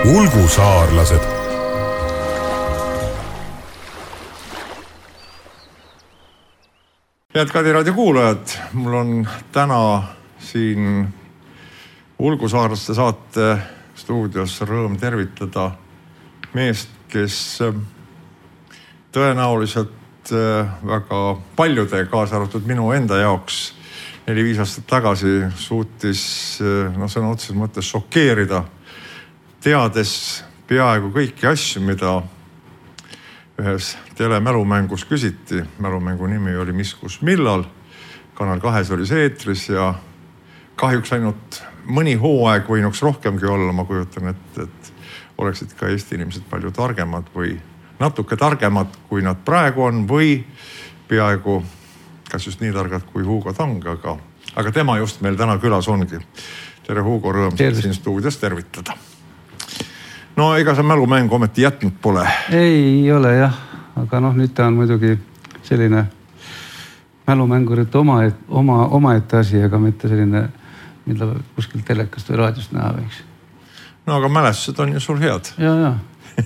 Ulgusaarlased. Head Kadiraadio kuulajad, mul on täna siin Ulgusaarlaste saate stuudios rõõm tervitada meest, kes tõenäoliselt väga paljude, kaasa arvatud minu enda jaoks 4-5 aastat tagasi suutis sõna otseses mõttes šokeerida, teades peaaegu kõiki asju, mida ühes telemälumängus küsiti. Mälumängu nimi oli Mis, kus, millal. Kanal 2 oli see eetris ja kahjuks ainult mõni hooaeg võinuks rohkemgi olla. Ma kujutan, et oleksid ka Eesti inimesed palju targemad või natuke targemad, kui nad praegu on või peaaegu kas just nii targad kui Hugo Tang, aga tema just meil täna külas ongi. Tere Hugo, rõõm siin stuudios tervitada. No ega sa mälumängu ometi jätnud pole? Ei ole jah, aga nüüd ta on muidugi selline mälumängurit omaette asi, aga mitte selline, mida kuskil telekast või raadiost näha võiks. No aga mälestused on ju sul head. Ja.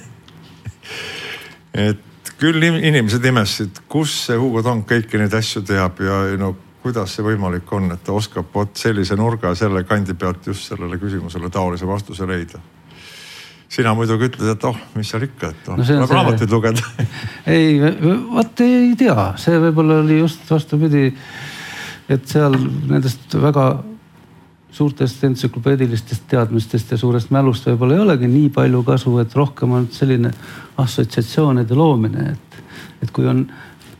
Et küll inimesed imestasid, kus see Hugo Tang kõiki neid asju teab ja kuidas see võimalik on, et ta oskab sellise nurga ja selle kandi pealt just sellele küsimusele taolise vastuse leida. Sina muidugi ütled, et mis seal ikka, et tuleb raamatuid lugeda. Ei tea, see võib-olla oli just vastupidi, et seal nendest väga suurtest entsüklopeedilistest teadmistest ja suurest mälust võib-olla ei olegi nii palju kasu, et rohkem on selline assotsiatsioonide loomine, et kui on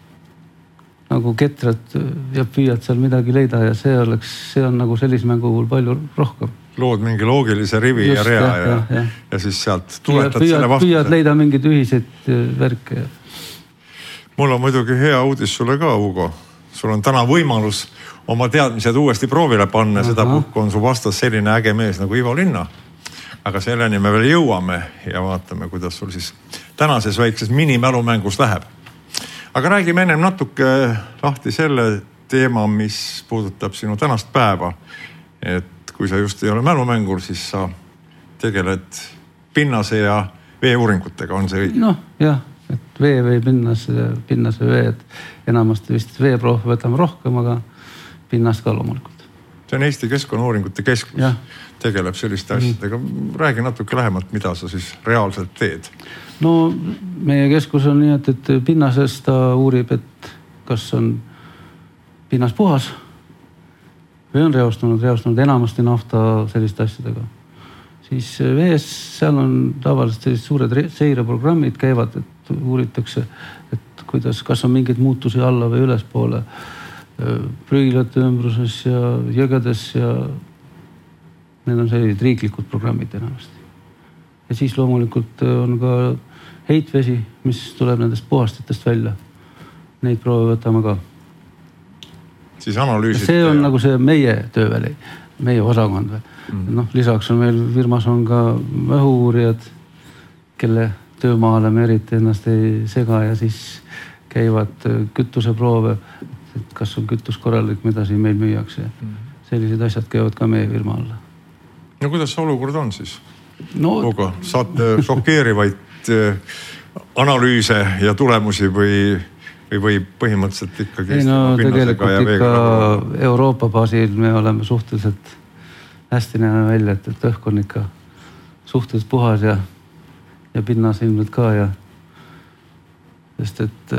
nagu ketrad ja püüad seal midagi leida ja see on nagu sellise mängu puhul palju rohkem. Lood mingi loogilise rivi just, ja rea ja siis sealt tuletad selle vastuse. Püüad leida mingid ühiseid värke. Mul on muidugi hea uudis sulle ka, Hugo. Sul on täna võimalus oma teadmised uuesti proovile panna. Seda puhku on su vastas selline äge mees nagu Ivo Linna. Aga selleni me veel jõuame ja vaatame, kuidas sul siis tänases väikses minimälumängus läheb. Aga räägime ennem natuke lahti selle teema, mis puudutab sinu tänast päeva. Et kui sa just ei ole mälumängur, siis sa tegeled pinnase ja veeuuringutega, on see õige? Jah, et vee või pinnase vee, et enamasti vist veeproov võtame rohkem, aga pinnast ka loomulikult. See on Eesti Keskkonnauuringute Keskus, tegeleb selliste asjadega. Räägi natuke lähemalt, mida sa siis reaalselt teed. Meie keskus on nii, et pinnases ta uurib, et kas on pinnas puhas või on reostunud enamasti nafta selliste asjadega. Siis vees, seal on tavaliselt sellised suured seireprogrammid käivad, et uuritakse, et kas on mingeid muutusi alla või ülespoole prügilate ümbruses ja jõgedes ja need on sellised riiklikud programmid enamasti. Ja siis loomulikult on ka heitvesi, mis tuleb nendest puhastitest välja. Neid proove võtame ka. Siis analüüsid. See on nagu see meie tööväli, meie osakond. Lisaks on meil firmas on ka õhu-uurijad, kelle töömaale me eriti ennast ei sega ja siis käivad kütuseproove, et kas on kütus korralik, mida siin meil müüakse. Sellised asjad käivad ka meie firma alla. No kuidas see olukord on siis? Hugo, saate šokeerivaid analüüse ja tulemusi või põhimõtteliselt ikkagi tegelikult ikka Euroopa baasil me oleme suhteliselt hästi näeme välja, et õhk on ikka suhteliselt puhas ja pinnas ilmselt ka sest et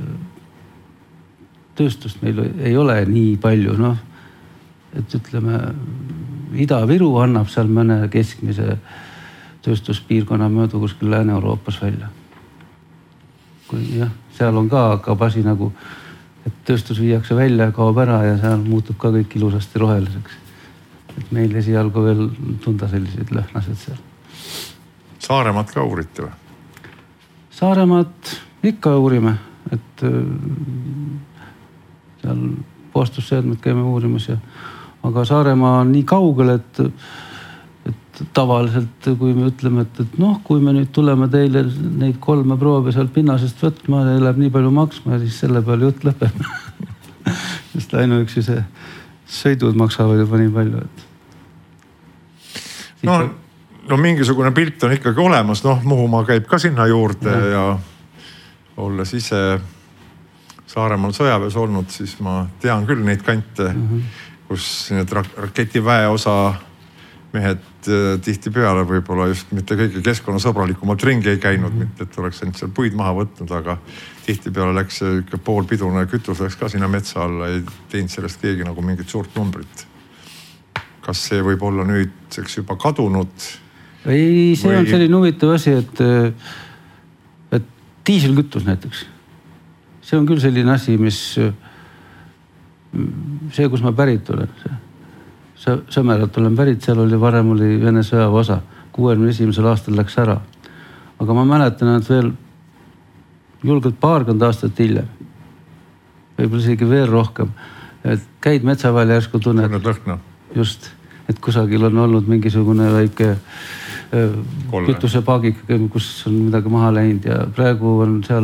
tööstust meil ei ole nii palju, et ütleme Ida-Viru annab seal mõne keskmise tööstuspiirkonna möödu kuskil Lääne-Euroopas välja. Seal on ka asi nagu, et tööstus viiakse välja ja kaob ära ja seal muutub ka kõik ilusasti roheliseks. Et meil esialgu veel tunda selliseid lõhnased seal. Saaremaad ka uurite või? Saaremaad ikka uurime, et seal puhastusseadmed käime uurimas aga Saaremaa on nii kaugel, et tavaliselt kui me ütleme, et kui me nüüd tuleme teile neid 3 proovi seal pinnasest võtma ja läheb nii palju maksma, siis selle peale jutt lõpeb. Just ainuüksi see sõidud maksavad juba nii palju. no mingisugune pilt on ikkagi olemas, noh Muhumaa käib ka sinna juurde ja olles ise Saaremaal sõjaväes olnud, siis ma tean küll neid kante, kus need raketiväe osa mehed tihti peale võib-olla just mitte kõige keskkonnasõbralikumalt ringi ei käinud, mitte et oleks ainult seal puid maha võtnud, aga tihti peale läks ikka poolpidune kütus läks ka sinna metsa alla, ei teinud sellest keegi nagu mingit suurt numbrit. Kas see võib olla nüüdseks juba kadunud? Ei, see on selline huvitav asi, et diiselkütus näiteks. See on küll selline asi, mis see, kus ma pärit olen, Sõmeralt olen pärit, seal oli varem oli Vene sõjaväe osa. 61. aastal läks ära. Aga ma mäletan, et veel julgelt 20 aastat hiljem, võib-olla isegi veel rohkem, et käid metsaväel järsku tunned lõhna. Just, et kusagil on olnud mingisugune väike kütusepaagik, kus on midagi maha läinud ja praegu on seal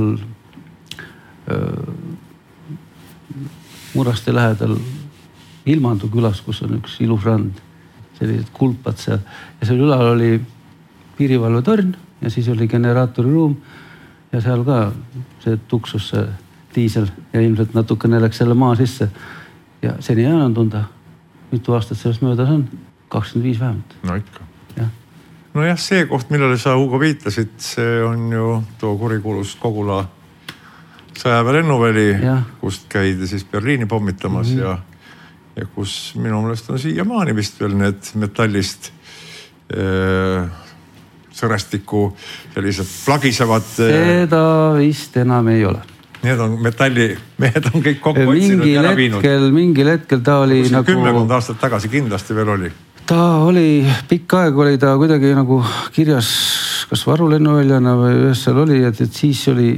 Muraste lähedal Ilmandu külas, kus on üks ilus rand, sellised kulpad seal ja seal ülal oli piirivalvetorn ja siis oli generaatori ruum ja seal ka see tuksus see diisel ja ilmselt natukene läks selle maa sisse ja seni on tunda, mitu aastat sellest möödas on, 25 vähemalt. No ikka. Ja. No jah, see koht, millele sa Hugo viitasid, see on ju too kurikuulus Kogula sõjaväe lennuväli, kust käidi siis Berliini pommitamas ja kus minu meelest on siiamaani vist veel need metallist sõrestiku sellised plagisevad. Seda vist enam ei ole. Need on metallimehed on kõik kokku otsinud ja ära viinud. Mingil hetkel ta oli nagu... 10 aastat tagasi kindlasti veel oli. Ta oli, pikk aeg oli ta kuidagi nagu kirjas kas varulennuväljana või ühes seal oli, et siis oli...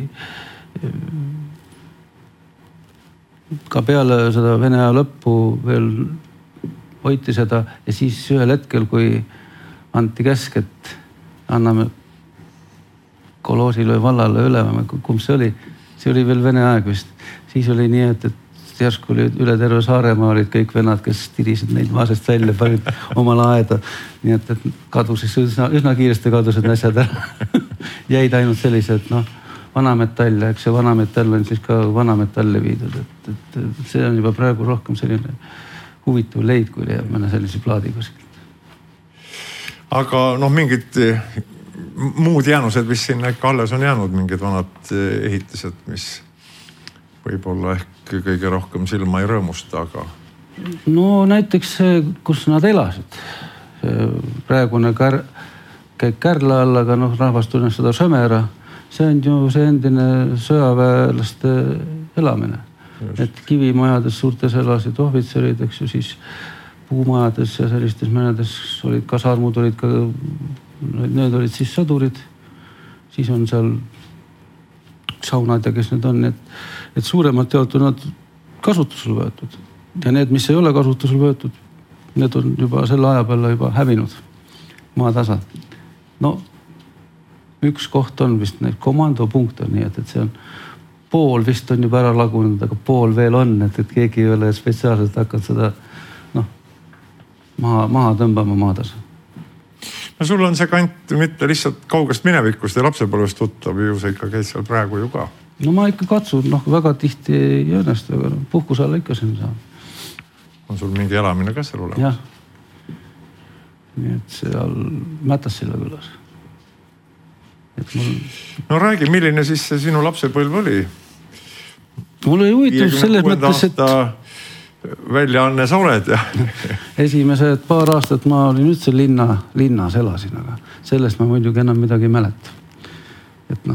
ka peale seda Vene aja lõppu veel hoiti seda ja siis ühel hetkel, kui anti käsk, et anname Koloosile või vallale üle, kumb see oli veel Vene aeg vist. Siis oli nii, et järsku oli üle terve Saaremaa olid kõik vennad, kes tirisid neid maasest välja, panid oma laeda. Nii et kadusis üsna kiiresti kadusid asjad ära. Jäid ainult sellised, vanametall, eks see vanametall on siis ka vanametalli viidud, et see on juba praegu rohkem selline huvitav leid, kui leiab mõne sellise plaadi kuskilt. Aga mingid muud jäänused, mis sinna ikka alles on jäänud, mingid vanad ehitised, mis võib-olla ehk kõige rohkem silma ei rõõmusta, aga... No näiteks see, kus nad elasid. Praegune käib Kärla all, aga rahvast tunneb seda Sõmera. See on ju see endine sõjaväelaste elamine. Just. Et kivimajades suurtes elasid ohvitserid, eks ju, siis puumajades ja sellistes mõnedes olid kasarmud, olid ka, need olid siis sõdurid. Siis on seal saunad ja kes need on, et suuremalt jaolt on nad kasutusel võetud. Ja need, mis ei ole kasutusel võetud, need on juba selle aja peale juba hävinud maatasad. Üks koht on vist need komandopunkt on nii, et see on pool vist on juba ära lagunud, aga pool veel on, et keegi ei ole spetsiaalselt hakanud seda maha tõmbama maatasa. No sul on see kant mitte lihtsalt kaugest minevikust ja lapsepõlvest tuttav, ju sa ikka käid seal praegu ju ka. No ma ikka katsun, väga tihti ei õnnestu, aga puhkus alla ikka siin saab. On sul mingi elamine ka seal olemas? Jah. Nii et seal Mätassilla külas. No räägi, milline siis see sinu lapsepõlv oli? Mul oli huvitav selles mõttes, et väljaanne sa oled ja... Esimesed paar aastat ma olin üldse linnas elasin, aga sellest ma muidugi enam midagi ei mäleta. Et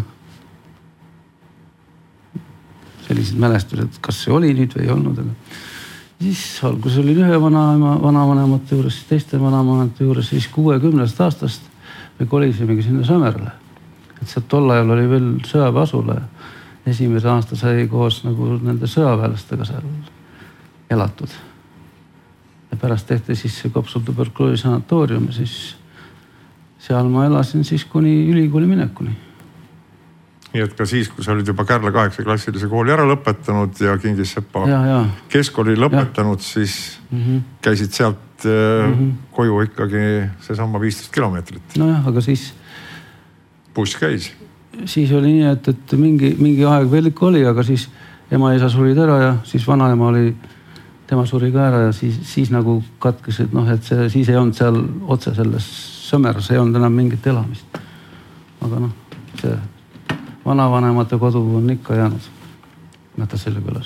sellised mälestused, kas see oli nüüd või ei olnud, aga siis algus oli ühe vanavanemate juures, teiste vanavanemate juures, siis 60 aastast me kolisimegi sinna Sõmerale. Et sealt tol ajal oli veel sõjaväeasula ja esimese aasta sai koos nagu nende sõjaväelastega seal elatud. Ja pärast tehti siis see Kopsul tuberkuloosi sanatoorium ja siis seal ma elasin siis kuni ülikooli minekuni. nii et ka siis, kui sa olid juba Kärla 8-klassilise kooli ära lõpetanud ja Kingissepa keskkooli lõpetanud, siis käisid sealt koju ikkagi seesama 15 kilomeetrit. Nojah, aga siis... Buss käis. Siis oli nii, et mingi aeg veel ikka oli, aga siis ema-isa surid ära ja siis vanaema oli, tema suri ka ära ja siis nagu katkes, et noh, et siis ei olnud seal otse selles Sõmeras, ei olnud enam mingit elamist. Aga noh, see... vanavanemate kodu on ikka jäänud mõtta selle külas.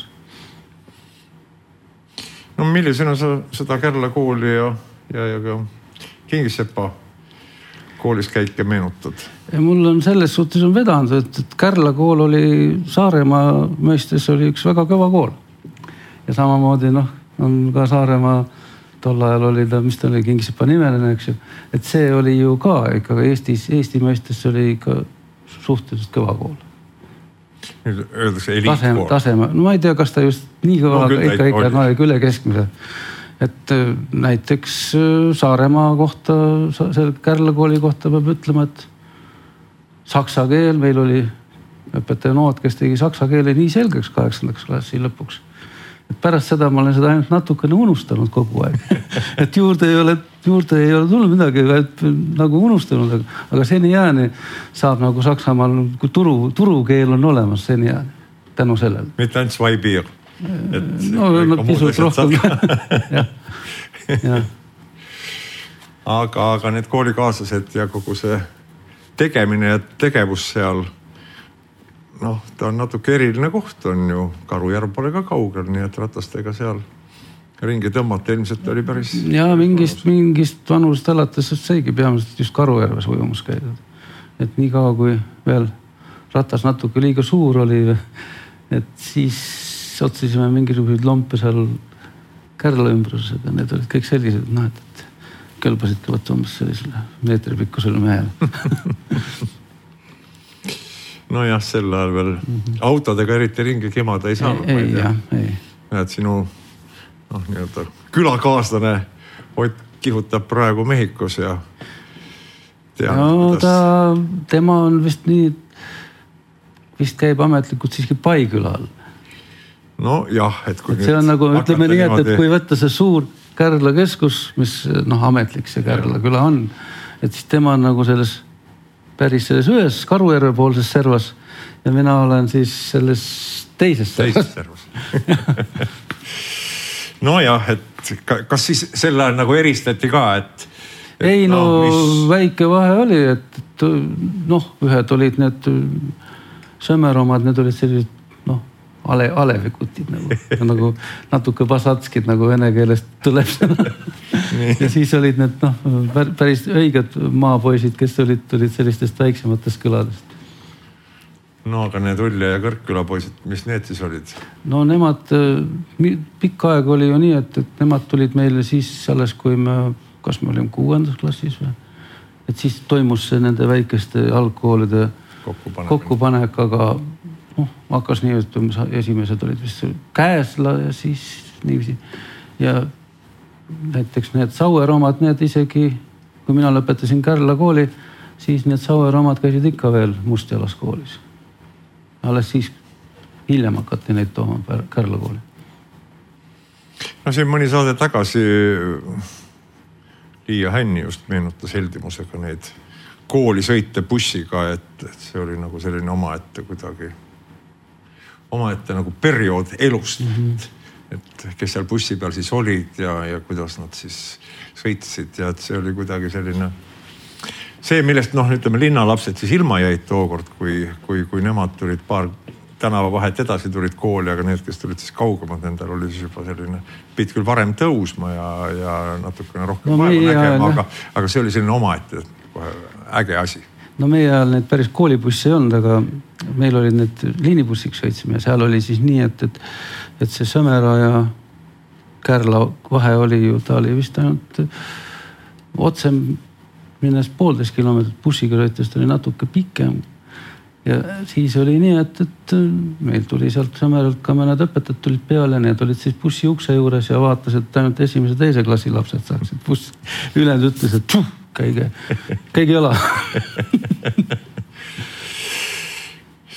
No millisena sa seda Kärla kooli ja ka Kingissepa koolis käike meenutad? Mul on selles suhtes on vedanud, et Kärla kool oli Saaremaa mõistes oli üks väga kõva kool. Ja samamoodi on ka Saaremaa tol ajal oli ta, mis ta oli Kingissepa nimeline, eks ju. Et see oli ju ka ikka Eesti mõistes oli ikka suhteliselt kõva kool. Nüüd öeldakse eliitkool. Taseme. No ma ei tea, kas ta just nii kõva, aga ikka üle keskmise. Et näiteks Saaremaa kohta, Kärla kooli kohta peab ütlema, et saksa keel, meil oli õpetaja Noot, kes tegi saksa keele nii selgeks 8. klassi lõpuks. Et pärast seda ma olen seda ainult natukene unustanud kogu aeg. Et juurde ei ole tulnud midagi, et nagu unustanud, aga senijääni saab nagu Saksamaal, kui turukeel on olemas senijääni, tänu sellele. Mitte ainult Svaibiir. No pisut rohkem. Aga need koolikaaslased ja kogu see tegemine ja tegevus seal, ta on natuke eriline koht, on ju. Karujärv pole ka kaugel, nii et ratastega seal ringi tõmmata ilmselt oli päris... Ja mingist vanusest alates seigi peamiselt just Karujärves ujumus käidud. Et nii kaua, kui veel ratas natuke liiga suur oli, et siis otsisime mingisuguseid lompe seal Kärla ümbrused ja need olid kõik sellised, et kõlbasidki võtta umbes sellisele meetripikkusele mehele. No jah, sel ajal veel autodega eriti ringi kimada ei saanud. Ei. Et sinu külakaaslane Ott kihutab praegu Mehhikos ja tema on vist nii, vist käib ametlikult siiski Paikülal. No jah, et kui see on nagu, ütleme nii, et kui võtta see suur Kärla keskus, mis ametlik see Kärla küla on, et siis tema on nagu selles päris selles ühes Karujärve poolses servas ja mina olen siis selles teises servas. No jah, et kas siis sel ajal nagu eristati ka, et ei, väike vahe oli, et ühed olid need Sõmeromad, need olid sellised alevikutid nagu natuke basatskid nagu vene keelest tuleb sõna. Ja siis olid need päris õiged maapoisid, kes tulid sellistest väiksematest küladest. No aga need Ulja ja Kõrkküla poisid, mis need siis olid? No nemad, pikka aeg oli ju nii, et nemad tulid meile siis alles, kui kas me olime 6. klassis või? Et siis toimus see nende väikeste algkoolide kokkupanek, aga hakkas nii, et esimesed olid vist Käesla ja siis niiviisi. Ja näiteks need Saueromad, need isegi, kui mina lõpetasin Kärla kooli, siis need Saueromad käisid ikka veel Mustjalas koolis. Alles siis hiljem hakati neid tooma Kärla kooli. No siin mõni saade tagasi Liia Hänni just meenutas heldimusega neid koolisõite bussiga, et see oli nagu selline omaette nagu periood elust, et kes seal bussi peal siis olid ja kuidas nad siis sõitsid ja et see oli kuidagi selline see, millest ütleme linnalapsed siis ilma jäid tookord, kui nemad tulid paar tänavavahet edasi tulid kooli, aga need, kes tulid siis kaugemad, nendel oli siis juba selline, pidid küll varem tõusma ja natukene rohkem vaeva nägema, aga see oli selline omaette äge asi. No meie ajal need päris koolibussi ei olnud, aga meil olid need liinibussiks sõitsime ja seal oli siis nii, et see Sõmera ja Kärla vahe oli ju, ta oli vist ainult otse minnes 1,5 kilomeetrit, bussiga sõitest oli natuke pikem. Ja siis oli nii, et meil tuli sealt Sõmeralt ka mõned õpetajad tulid peale, need olid siis bussi ukse juures ja vaatas, et ainult 1. ja 2. klassi lapsed saaksid bussi. Ülejäänud ütles, et käige jala.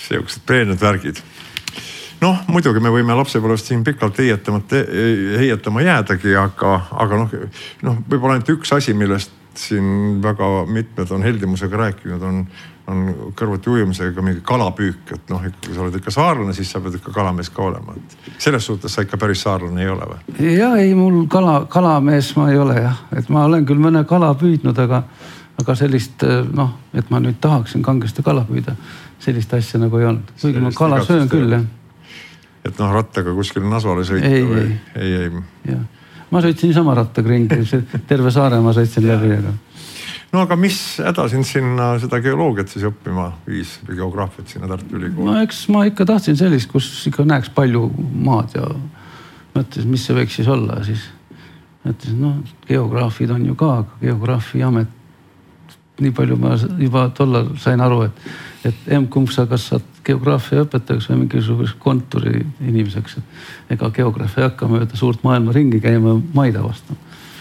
Siuksed peened värgid. Noh, muidugi me võime lapsepõlvest siin pikalt heietama jäädagi, aga võib-olla ainult üks asi, millest siin väga mitmed on heldimusega rääkinud, on kõrvuti ujumisega mingi kalapüük, et kui sa oled ikka saarlane, siis sa pead ikka kalamees ka olema. Selles suhtes sa ikka päris saarlane ei ole või? Ja ei, mul kalamees ma ei ole jah. Et ma olen küll mõne kala püüdnud, aga sellist, et ma nüüd tahaksin kangesti kala püüda, sellist asja nagu ei olnud. Kuigi ma kala söön küll jah. Et rattaga kuskil Nasvale sõita või? Ei. Ma sõitsin sama rattaga ringi, terve saare ma sõitsin läbi. No aga mis häda sind sinna seda geoloogiat siis õppima viis või geograafiat sinna Tartu Ülikooli? No eks ma ikka tahtsin sellist, kus ikka näeks palju maad ja mõtlesin, mis see võiks siis olla. Siis mõtlesin, geograafid on ju ka, aga geograafiamet, nii palju ma juba tollal sain aru, et kumb sa kas saad geograafia õpetajaks või mingisuguseks kontori inimeseks. Ega geograafia hakka mööda suurt maailma ringi käima maida vastu.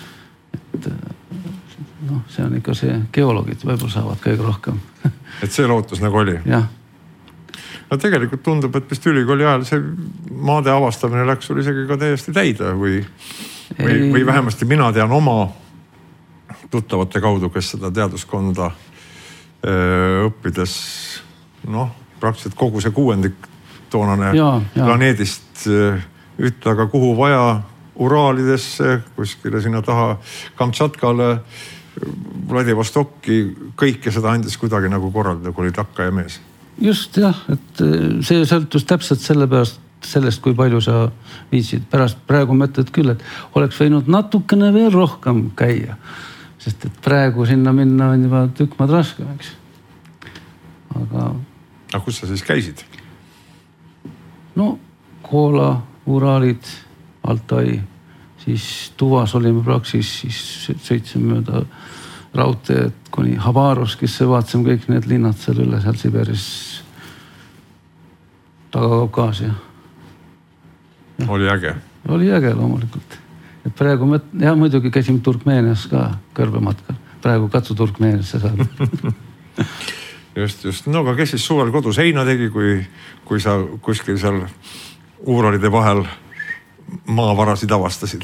See on ikka see geoloogid võib-olla saavad kõige rohkem. Et see lootus nagu oli? Jah. No tegelikult tundub, et vist ülikooli ajal see maade avastamine läks sul isegi ka täiesti täide või vähemasti mina tean oma tuttavate kaudu, kes seda teaduskonda õppides, praktiliselt kogu see 6. toonane planeedist ütle, aga kuhu vaja Uraalidesse, kuskile sinna taha Kamtšatkale, Vladivostokki, kõike seda andis kuidagi nagu korraldada, kui oli takka ja mees. Just jah, et see sõltus täpselt sellest, kui palju sa viitsid. Pärast praegu mõtled küll, et oleks võinud natukene veel rohkem käia. Sest et praegu sinna minna on juba tükk maad raskem, eks. Aga kus sa siis käisid? Koola, Uraalid, Altai, siis Tuvas olime praksis, siis sõitsime mööda raudteed kuni Habarovskisse, vaatasime kõik need linnad seal üle, seal Siberis, Taga-Kaukaasia. Oli äge? Oli äge loomulikult. Et praegu muidugi käisime Turkmeenias ka kõrbematkal. Praegu katsu Turkmeeniasse saada. Just. Aga kes siis suvel kodus heina tegi, kui sa kuskil seal Uuralide vahel maavarasid avastasid?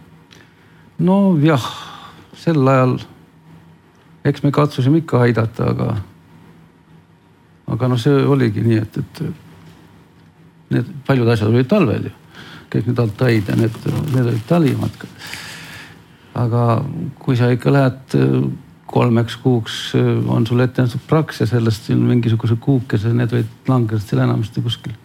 Jah, sel ajal eks me katsusime ikka aidata, aga see oligi nii, et need paljud asjad olid talvel ju. Kõik need Altaid ja need olid talimatkad. Aga kui sa ikka lähed 3 kuuks, on sul ette nähtud praks ja sellest mingisuguse kuukese, need võid langesid seal enamasti kuskil.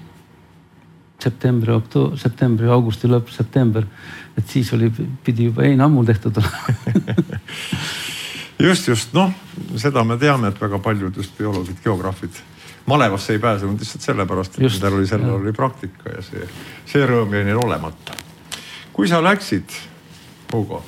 Septembri, augusti lõpp, september. Et siis pidi juba ammul tehtud olla. Just. Seda me teame, et väga paljud just bioloogid, geograafid Malevasse ei pääsenud lihtsalt sellepärast, et nendel oli selle oli praktika ja see rõõm jäi neil olemata. Kui sa läksid, Hugo,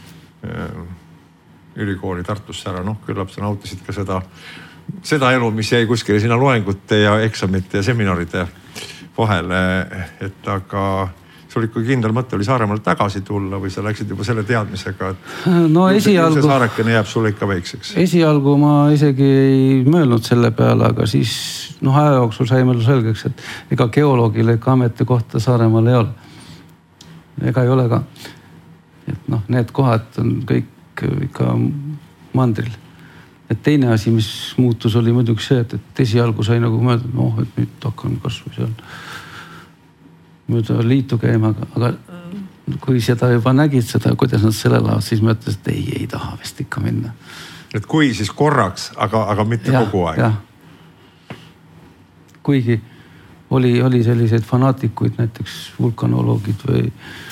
ülikooli Tartusse ära, küllap sa nautisid ka seda elu, mis jäi kuskile sinna loengute ja eksamite ja seminaride vahele, et aga sul ikka kindel mõte oli Saaremaalt tagasi tulla või sa läksid juba selle teadmisega, et see saarekene jääb sulle ikka väikseks? Esialgu ma isegi ei mõelnud selle peale, aga siis aja jooksul sai meil selgeks, et ega geoloogile ega ametikohta Saaremaal ei ole. Ega ei ole ka. Et need kohad on kõik ikka mandril. Et teine asi, mis muutus, oli muidugi see, et esialgu sai nagu mõelda, et nüüd hakkan kasvu seal mööda liitu käima, aga kui seda juba nägid seda, kuidas nad selle laavad, siis mõtlesin, et ei taha vist ikka minna. Et kui siis korraks, aga mitte kogu aeg? Jah. Kuigi oli selliseid fanaatikuid, näiteks vulkanoloogid või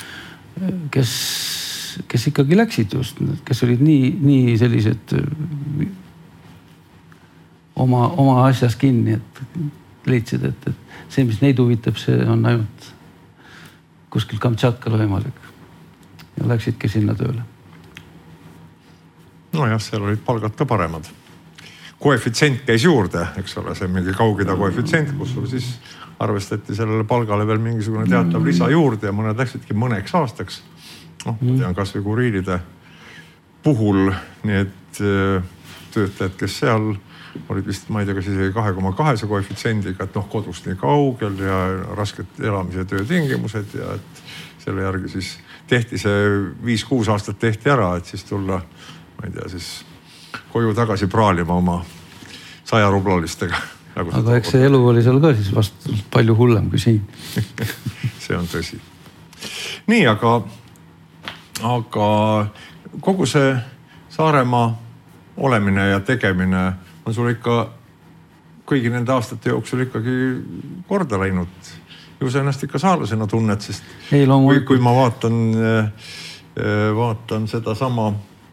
kes ikkagi läksid just, kes olid nii sellised oma asjas kinni, et leidsid, et see, mis neid huvitab, see on ainult kuskil Kamtšatkal võimalik. Ja läksidki sinna tööle. Seal olid palgad ka paremad. Koefitsient käis juurde, eks ole, see mingi Kaug-Ida koefitsient, kus sul siis arvestati sellele palgale veel mingisugune teatav lisa juurde ja mõned läksidki mõneks aastaks. Tean kas või Kuriilide puhul need töötajad, kes seal olid vist, ma ei tea, kas isegi 2,2 koefitsiendiga, et kodust nii kaugel ja rasked elamise ja töötingimused ja et selle järgi siis tehti see 5-6 aastat tehti ära, et siis tulla, ma ei tea, siis koju tagasi praalima oma 100 rublalistega. Aga eks see elu oli seal ka siis vast palju hullem kui siin. See on tõsi. Nii, aga kogu see Saaremaa olemine ja tegemine on sul ikka kõigi nende aastate jooksul ikkagi korda läinud. Ju sa ennast ikka saarlasena tunned, sest kui ma vaatan seda sama,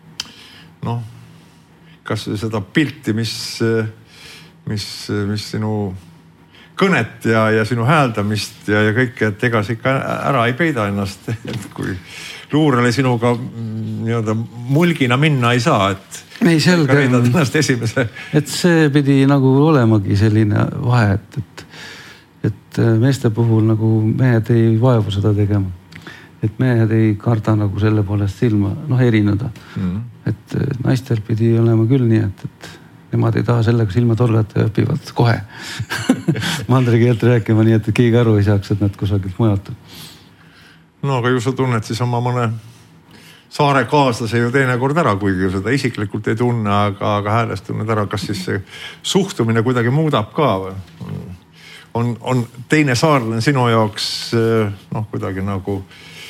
kas seda pilti, mis sinu kõnet ja sinu hääldamist ja kõike, et ega sa ikka ära ei peida ennast, et kui luurele sinuga mulgina minna ei saa, et ei, selge, et see pidi nagu olemagi selline vahe, et meeste puhul nagu mehed ei vaevu seda tegema. Et mehed ei karda nagu selle poolest silma, erineda. Et naistel pidi olema küll nii, et nemad ei taha sellega silma torgata ja õpivad kohe mandrikeelt rääkima, nii et keegi aru ei saaks, et nad kusagilt mujalt. No aga ju sa tunned siis oma mõne saare kaaslase ju teinekord ära, kuigi seda isiklikult ei tunne, aga häälest tunned ära, kas siis see suhtumine kuidagi muudab ka või? On teine saarlane sinu jaoks kuidagi nagu...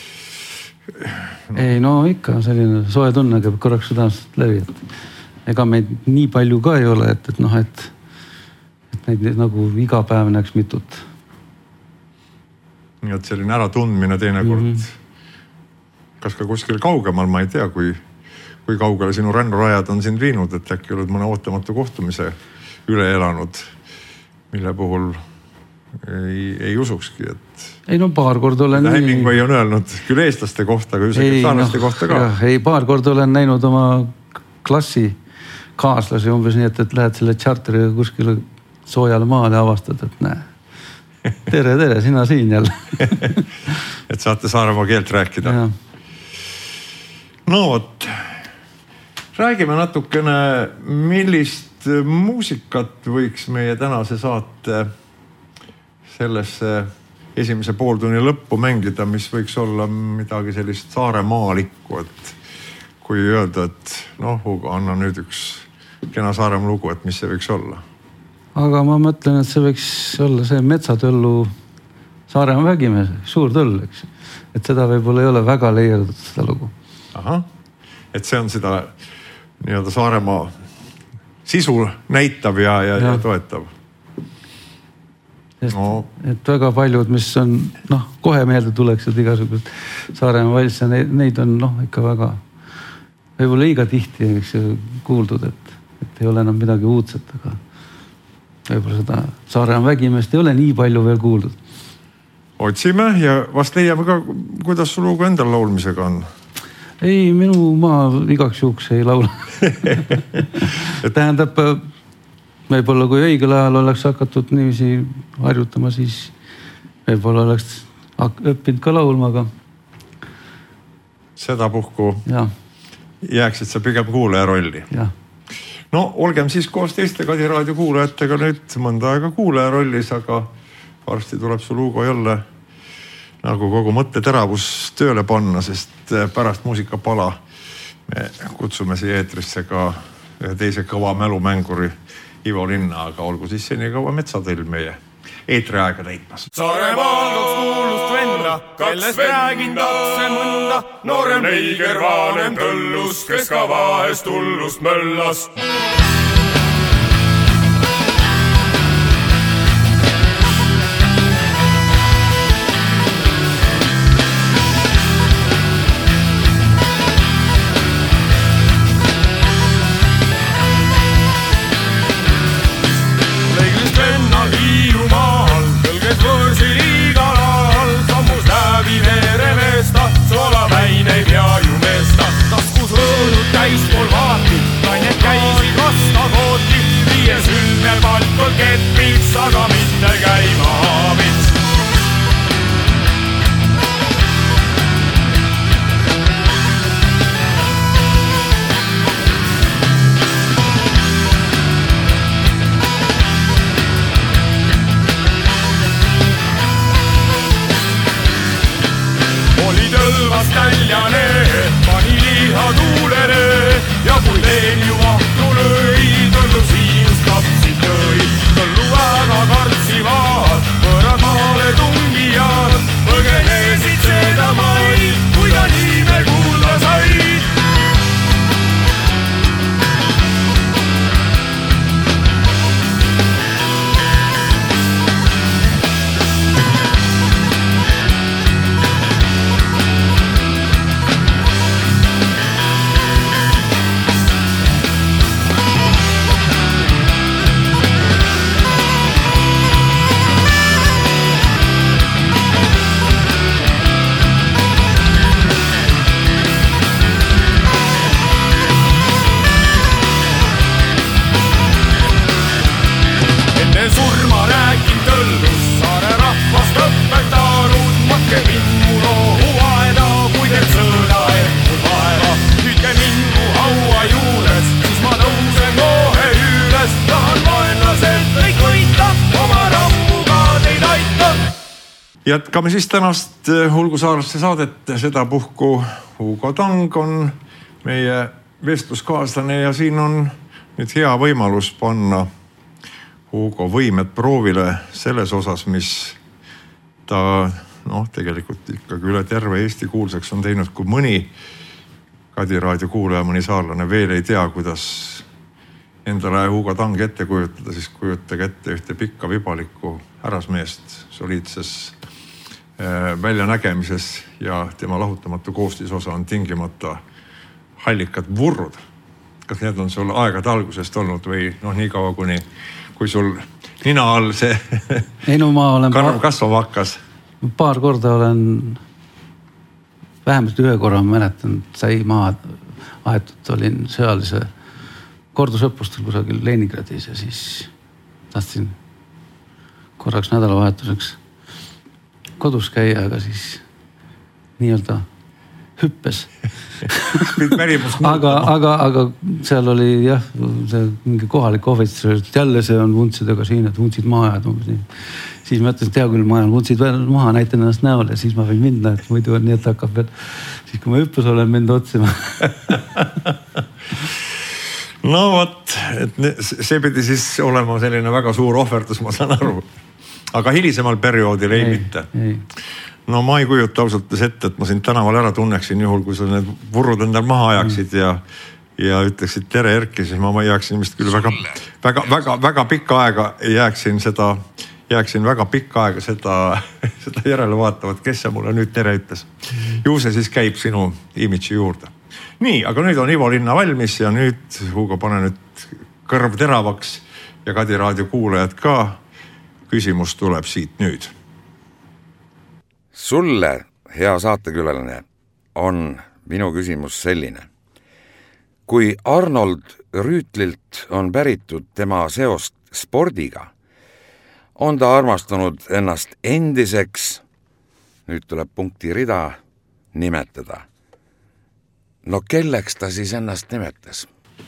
Ei, ikka selline soe tunne käib korraks südamest läbi, et ega meid nii palju ka ei ole, et neid nagu iga päev näeks mitut. Nii et selline äratundmine teinekord kas ka kuskil kaugemal, ma ei tea, kui kaugele sinu rännurajad on sind viinud, et äkki oled mõne ootamatu kohtumise üle elanud, mille puhul ei usukski, et... Ei, paar kord olen... Hemingway on öelnud küll eestlaste kohta, aga isegi saarlaste kohta ka. Ei, paar kord olen näinud oma klassi kaaslasi umbes nii, et lähed selle charteriga kuskile soojale maale ja avastad, et näe. Tere, sina siin jälle. Et saate Saaremaa keelt rääkida. Ja. No vot, räägime natukene, millist muusikat võiks meie tänase saate sellesse esimese pooltunni lõppu mängida, mis võiks olla midagi sellist saaremaalikku, et kui öelda, et Hugo, anna nüüd üks kena Saaremaa lugu, et mis see võiks olla? Aga ma mõtlen, et see võiks olla see Metsatöllu Saaremaa vägimees, suur töll, eks. Et seda võib-olla ei ole väga leierdatud seda lugu. Aha, et see on seda nii-öelda Saaremaa sisu näitav ja toetav. Et väga paljud, mis on, kohe meelde tuleks, et igasugused Saaremaa valsse, neid on ikka väga, võib-olla liiga tihti kuuldud, et ei ole enam midagi uudset, aga võib-olla seda Saaremaa vägimeest ei ole nii palju veel kuuldud. Otsime ja vast leiame ka, kuidas su lugu endal laulmisega on? Ei, ma igaks juhuks ei laula. Tähendab, võib-olla kui õigel ajal oleks hakatud niiviisi harjutama, siis võib-olla oleks õppinud ka laulma, aga... Seda puhku jääksid sa pigem kuulaja rolli. Ja. No, olgem siis koos teiste Kadi Raadio kuulajatega nüüd mõnda aega kuulaja rollis, aga varsti tuleb su lugu jälle nagu kogu mõtteteravus tööle panna, sest pärast muusikapala me kutsume siia eetrisse ka ühe teise kõva mälumänguri Ivo Linna, aga olgu siis seni kaua Metsatõll meie eetriaega täitmas. Saaremaal kaks kuulust venna, kellest räägin tatse mõnda, noorem neiger vanem tõllus, kes ka vahest hullust möllas. Täis pool vaatid, nained käisid vastu. väljane, pani liha tuulele ja kui Leeni vahtu lõi, Tõllu siinust kapsid lõi. Tõllu väga kartsivad, võrad maale tungijad, põgenesid seda maid, kui ta nime kuulda sai. Jätkame siis tänast Hulgusaarlaste saadet. Sedapuhku Hugo Tang on meie vestluskaaslane ja siin on nüüd hea võimalus panna Hugo võimed proovile selles osas, mis ta tegelikult ikkagi üle terve Eesti kuulsaks on teinud, kui mõni Kadi raadio kuulaja, mõni saarlane veel ei tea, kuidas endale Hugo Tang ette kujutada, siis kujutage ette ühte pikka vibalikku härrasmeest soliidses väljanägemises ja tema lahutamatu koostisosa on tingimata hallikad vurrud. Kas need on sul aegade algusest olnud või nii kaua, kui sul nina all see karv kasvama hakkas? Paar korda olen, vähemalt ühe korra mäletan, sai maha aetud, olin sõjalise kordusõppustel kusagil Leningradis ja siis tahtsin korraks nädalavahetuseks kodus käia, aga siis nii-öelda hüppes. aga seal oli jah, see mingi kohalik ohvitser, et jälle see on vuntsidega siin, et vuntsid maha ja siis ma ütlesin, et hea küll, ma olen vuntsid veel maha, näitan ennast näol ja siis ma võin minna, et muidu on nii, et hakkab veel. Siis kui ma hüppes olen mind otsima. No vot, et see pidi siis olema selline väga suur ohverdus, ma saan aru. Aga hilisemal perioodil ei mitte. No ma ei kujuta ausalt ette, et ma sind tänaval ära tunneksin juhul, kui sa need vurrud endal maha ajaksid ja ütleksid tere Erki, siis ma jääksin vist küll väga pikka aega jääksin väga pikka aega seda järele vaatavat, kes see mulle nüüd tere ütles. Ju see siis käib sinu imidži juurde. Nii, aga nüüd on Ivo Linna valmis ja nüüd Hugo pane nüüd kõrv teravaks ja Kadi raadio kuulajad ka. Küsimus tuleb siit nüüd. Sulle, hea saatekülaline, on minu küsimus selline. Kui Arnold Rüütlilt on päritud tema seost spordiga, on ta armastanud ennast endiseks, nüüd tuleb punkti rida, nimetada. No kelleks ta siis ennast nimetas?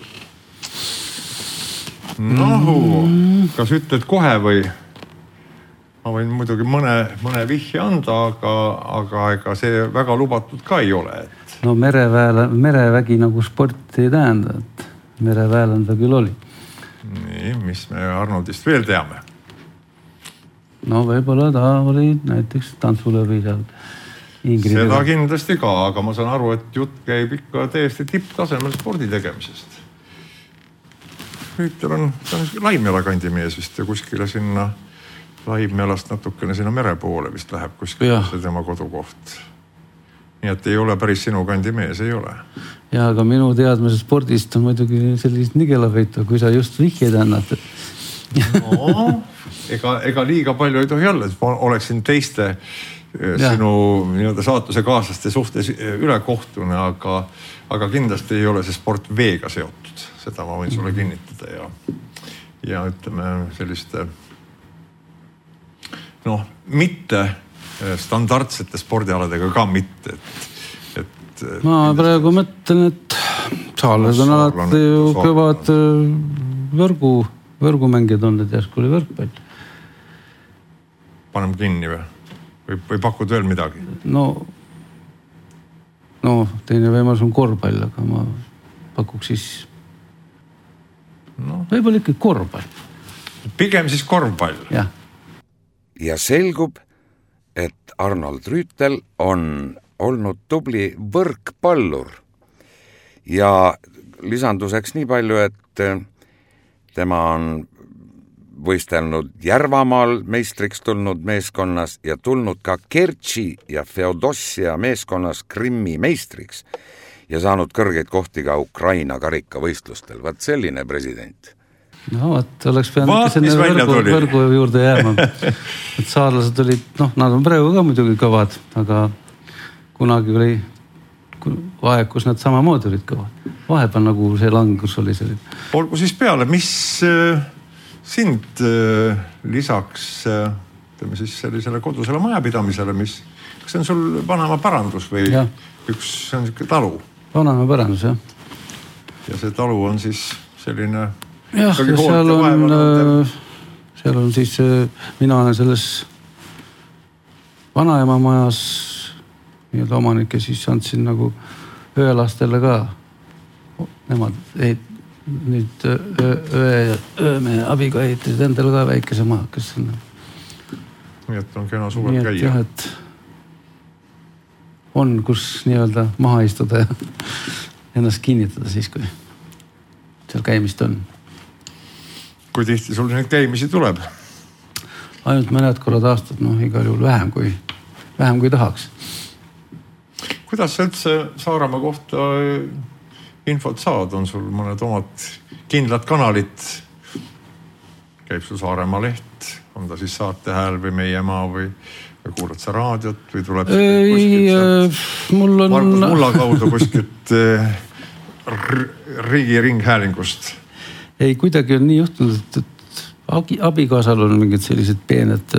Hugo, kas ütled kohe või? Ma võin muidugi mõne vihje anda, aga ega see väga lubatud ka ei ole. Et... No merevägi nagu sport ei tähenda, et mereväelan ta küll oli. Nii, mis me Arnoldist veel teame? No võib-olla ta oli näiteks tantsulöövi seal. Ingridega. Seda kindlasti ka, aga ma saan aru, et jutt käib ikka täiesti tipptasemel spordi tegemisest. Rüütel on Laimjala kandimees vist ja kuskile sinna Laimjalast natukene sinna mere poole vist läheb kuskile see tema kodukoht. Nii et ei ole päris sinu kandimees, ei ole. Ja, aga minu teadmise spordist on muidugi sellist nigelavõitu, kui sa just vihjeid annad. No, ega liiga palju ei tohi olla, et ma oleksin teiste sinu nii-öelda saatuse kaaslaste suhtes ülekohtune, aga kindlasti ei ole see sport veega seotud. Seda ma võin sulle kinnitada ja ütleme selliste mitte standardsete spordialadega ka mitte. Ma praegu mõtlen, et saaled on alati ju kõvad võrgumängijad on, et järsku oli võrkpall. Paneme kinni või pakud veel midagi? No no teine võimalus on korvpall, aga ma pakuks siis võib-olla ikka korvpall. Pigem siis korvpall. Ja selgub, et Arnold Rüütel on olnud tubli võrkpallur ja lisanduseks nii palju, et tema on võistelnud Järvamaal meistriks tulnud meeskonnas ja tulnud ka Kertši ja Feodossia meeskonnas Krimmi meistriks ja saanud kõrgeid kohti ka Ukraina karikavõistlustel. Vaat selline president. No, et oleks pidanud sinna võrgu juurde jääma. Et saarlased olid, nad on praegu ka muidugi kõvad, aga kunagi oli aeg, kus nad samamoodi olid kõvad. Vahepeal nagu see langus oli selline. Olgu siis peale, mis sind lisaks ütleme siis sellisele kodusele majapidamisele, kas see on sul vanaema parandus või see on siuke talu? Vanaema parandus, jah. Ja see talu on siis selline... Jah, ja seal on siis, mina olen selles vanaema majas nii-öelda omanike, siis andsin nagu öölastele ka. Nemad nüüd öömehe abiga ehitasid endale ka väikese mahakas sinna. Nii et on kena suvel käia. Jah, et on kus nii-öelda maha istuda ja ennast kinnitada siis, kui seal käimist on. Kui tihti sul neid käimisi tuleb? Ainult mõned korrad aastad, igal juhul vähem kui tahaks. Kuidas sa üldse Saaremaa kohta infot saad? On sul mõned omad kindlad kanalit? Käib sul Saaremaa leht? On ta siis Saarte Hääl või Meie Maa või kuulad sa raadiot või tuleb mul on... Markus Mulla kaudu kuskilt riigi ringhäälingust? Ei, kuidagi on nii juhtunud, et abikaasal on mingid sellised peened,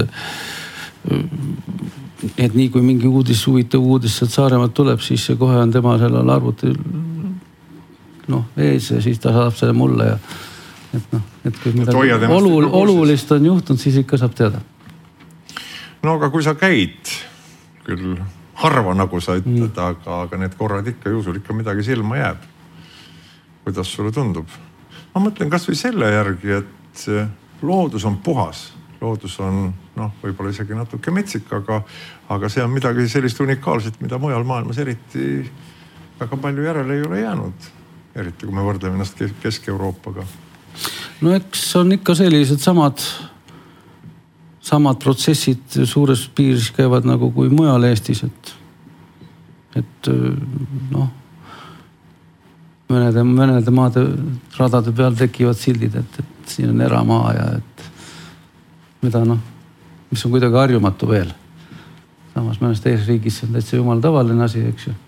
et nii kui mingi huvitav uudis sealt Saaremaalt tuleb, siis see kohe on tema sellel arvuti ees ja siis ta saab selle mulle ja et kui midagi olulist on juhtunud, siis ikka saab teada. No aga kui sa käid, küll harva nagu sa ütled, aga need korrad ikka juusul ikka midagi silma jääb. Kuidas sulle tundub? Ma mõtlen kas või selle järgi, et loodus on puhas. Loodus on, võib-olla isegi natuke metsik, aga see on midagi sellist unikaalset, mida mujal maailmas eriti väga palju järele ei ole jäänud. Eriti kui me võrdleme ennast Kesk-Euroopaga. No eks on ikka sellised samad protsessid suures piiris käivad nagu kui mujal Eestis, et mõnede maade radade peal tekivad sildid, et siin on eramaa ja et mis on kuidagi harjumatu veel. Samas mõnes teises riigis on täitsa jumal tavaline asi, eks ju.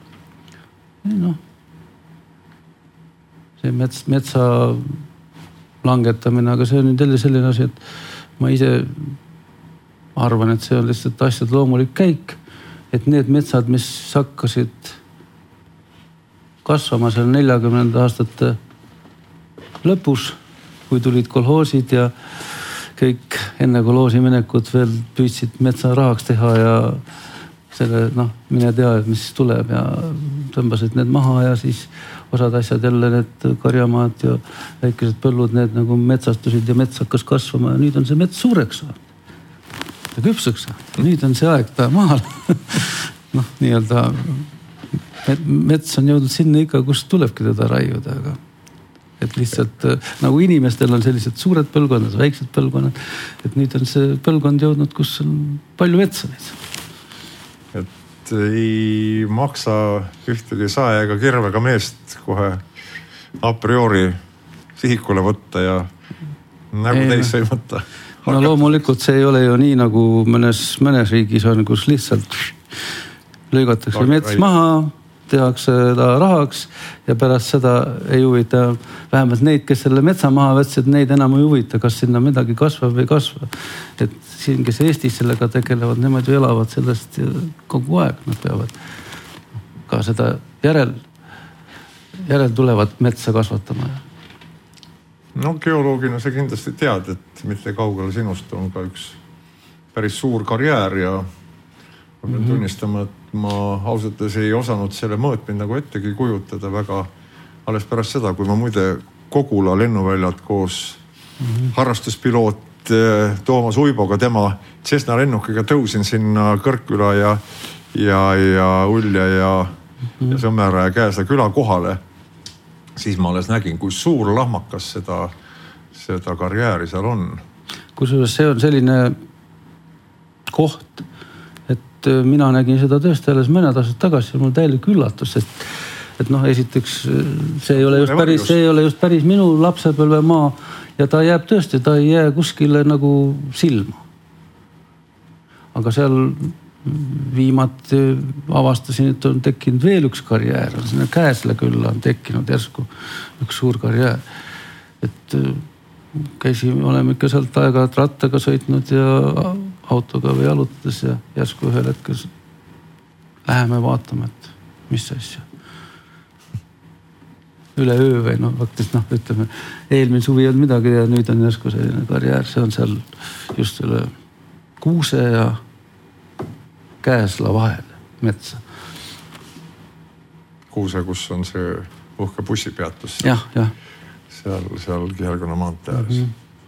See metsa langetamine, aga see on nüüd jälle selline asi, et ma ise arvan, et see on lihtsalt asjad loomulik käik, et need metsad, mis hakkasid kasvama seal 40 aastate lõpus, kui tulid kolhoosid ja kõik enne kolhoosi minekut veel püüdsid metsa rahaks teha ja selle, mine tea, mis tuleb ja tõmbasid need maha ja siis osad asjad jälle need karjamaad ja väikesed põllud, need nagu metsastusid ja mets hakkas kasvama ja nüüd on see mets suureks saanud ja küpseks saanud. Nüüd on see aeg ta maal. Nii-öelda mets on jõudnud sinna ikka, kus tulebki teda raiuda, aga et lihtsalt nagu inimestel on sellised suured põlvkonnad, väiksed põlvkonnad, et nüüd on see põlvkond jõudnud, kus on palju metsa neid. Et ei maksa ühtegi sae ega kirvega meest kohe a priori sihikule võtta ja nagu teis ei võtta. No loomulikult see ei ole ju nii nagu mõnes riigis on, kus lihtsalt lõigatakse mets maha, tehakse ta rahaks ja pärast seda ei huvita vähemalt neid, kes selle metsa maha võtsid, neid enam ei huvita, kas sinna midagi kasvab või kasvab. Et siin, kes Eestis sellega tegelevad, nemad ju elavad sellest kogu aeg, nad peavad ka seda järel tulevat metsa kasvatama. No geoloogina sa kindlasti tead, et mitte kaugel sinust on ka üks päris suur karjäär ja ma pean tunnistama, et ma ausalt ei osanud selle mõõtmine nagu ettegi kujutada väga alles pärast seda, kui ma muide Kogula lennuväljalt koos harrastuspiloot Toomas Uiboga tema Cessna lennukiga tõusin sinna Kõrkküla ja Ulja ja Sõmmera ja Käesla küla kohale, siis ma alles nägin, kui suur lahmakas seda karjääri seal on. Kusjuures see on selline koht, et mina nägin seda tõesti alles mõned aastad tagasi ja mul täielik üllatus, et esiteks see ei ole just päris minu lapsepõlve maa ja ta jääb tõesti, ta ei jää kuskile nagu silma. Aga seal viimati avastasin, et on tekkinud veel üks karjäär, sinna Käesla külla on tekkinud järsku üks suur karjäär. Et oleme ikka sealt aeg-ajalt rattaga sõitnud ja autoga või jalutades ja järsku ühel hetkel läheme vaatama, et mis asja. Üle öö või ütleme, eelmine suvi ei olnud midagi ja nüüd on järsku selline karjäär, see on seal just selle Kuuse ja Käesla vahel metsa. Kuuse, kus on see uhke bussipeatus. Jah. Seal Kihelkonna maantee ääres.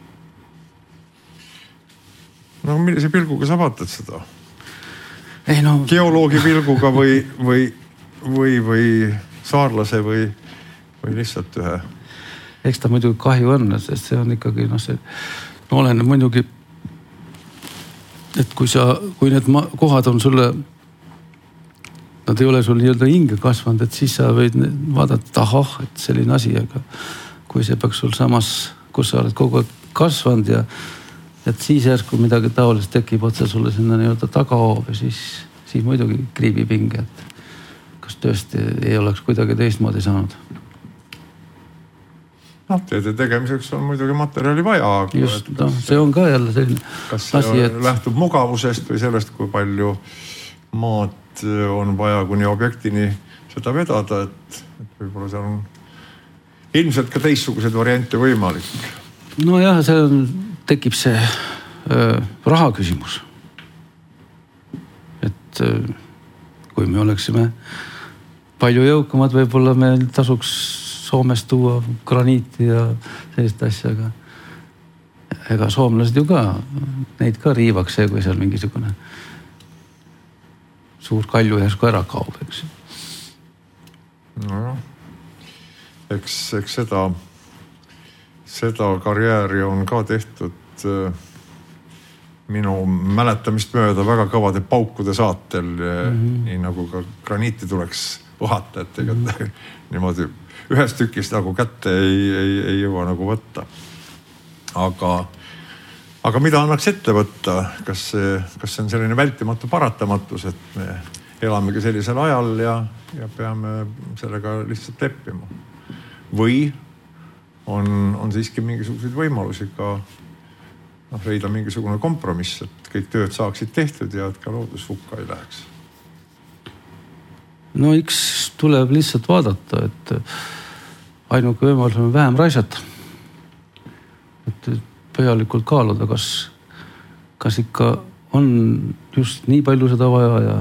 No millise pilguga sa vaatad seda? Geoloogi pilguga või saarlase või lihtsalt ühe? Eks ta muidugi kahju on, sest see on ikkagi oleneb muidugi, et kui need kohad on sulle, nad ei ole sul nii-öelda hinge kasvanud, et siis sa võid vaadata, et selline asi, aga kui see peaks sul samas, kus sa oled kogu aeg kasvanud ja et siis järsku midagi taolist tekib otse sulle sinna nii-öelda tagahoov ja siis muidugi kriibib hinge, et kas tõesti ei oleks kuidagi teistmoodi saanud. Teede tegemiseks on muidugi materjali vaja. Just, see on ka jälle selline kas see lähtub mugavusest või sellest, kui palju maad on vaja kuni objektini seda vedada, et võib-olla seal on ilmselt ka teistsugused variante võimalik. No jah, tekib see raha küsimus. Et kui me oleksime palju jõukamad, võib-olla meil tasuks Soomest tuua graniiti ja sellist asja, aga ega soomlased ju ka, neid ka riivaks see, kui seal mingisugune suur kalju järsku ära kaob, eks. No, eks seda karjääri on ka tehtud minu mäletamist mööda väga kõvade paukude saatel, nii nagu ka graniiti tuleks vahata, et ega niimoodi ühest tükist nagu kätte ei jõua nagu võtta. Aga mida annaks ette võtta? Kas see on selline vältimatu paratamatus, et me elamegi sellisel ajal ja peame sellega lihtsalt leppima? Või on siiski mingisuguseid võimalusi ka leida mingisugune kompromiss, et kõik tööd saaksid tehtud ja et ka loodus hukka ei läheks? No eks tuleb lihtsalt vaadata, et ainuke võimalus on vähem raisata. Et põhjalikult kaaluda, kas ikka on just nii palju seda vaja ja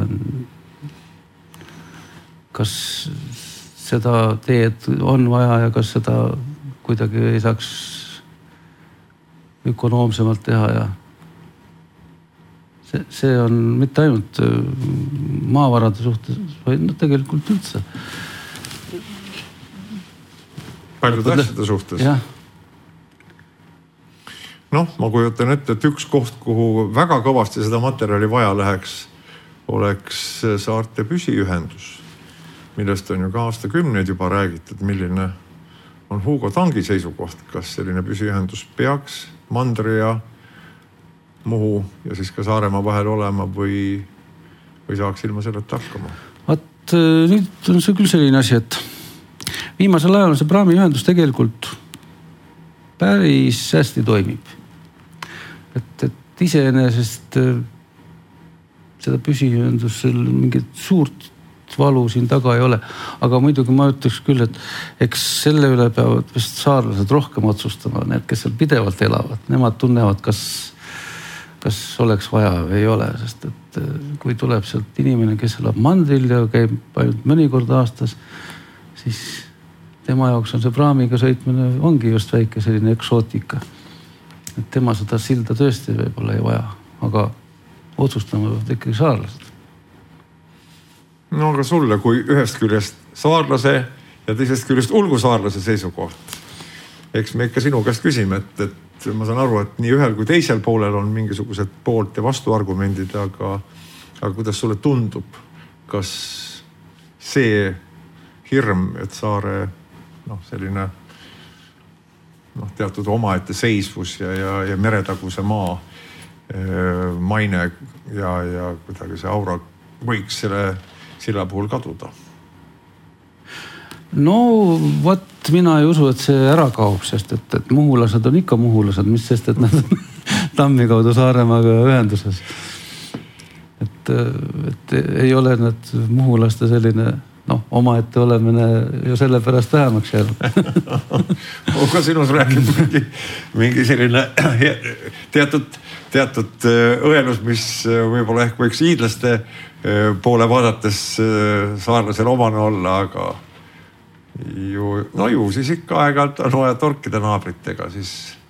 kas seda teed on vaja ja kas seda kuidagi ei saaks ökonoomsemalt teha ja see on mitte ainult maavarade suhtes, vaid tegelikult üldse. Paljude asjade suhtes? Jah. Ma kujutan ette, et üks koht, kuhu väga kõvasti seda materjali vaja läheks, oleks saarte püsiühendus, millest on ju ka aastakümneid juba räägitud, milline on Hugo Tangi seisukoht, kas selline püsiühendus peaks Mandri ja Muhu ja siis ka Saaremaa vahel olema või saaks ilma selleta hakkama? Nüüd on see küll selline asi, et viimasel ajal on see praamiühendus tegelikult päris hästi toimib. Et iseenesest seda püsiühendusel mingit suurt valu siin taga ei ole. Aga muidugi ma ütleks küll, et eks selle üle peavad vist saarlased rohkem otsustama. Need, kes seal pidevalt elavad, nemad tunnevad, kas kas oleks vaja või ei ole, sest et kui tuleb sealt inimene, kes elab mandril ja käib ainult mõnikord aastas, siis tema jaoks on see praamiga sõitmine ongi just väike selline eksootika. Et tema seda silda tõesti võib-olla ei vaja, aga otsustama peavad ikkagi saarlased. No aga sulle kui ühest küljest saarlase ja teisest küljest ulgusaarlase seisukoht. Eks me ikka sinu käest küsime, et ma saan aru, et nii ühel kui teisel poolel on mingisugused poolt ja vastuargumendid, aga kuidas sulle tundub, kas see hirm, et saare selline teatud omaette seisvus ja meretaguse maa maine ja kuidagi see aura võiks selle silla puhul kaduda? No vot, mina ei usu, et see ära kaob, sest et muhulased on ikka muhulased, mis sest, et nad on Tammi kaudu Saaremaaga ühenduses. Et ei ole nad muhulaste selline omaette olemine ju selle pärast vähemaks jäänud. Aga sinus räägib mingi selline teatud õelus, mis võib-olla ehk võiks hiidlaste poole vaadates saarlasel omane olla, aga ju siis ikka aeg-ajalt on vaja torkida naabritega, siis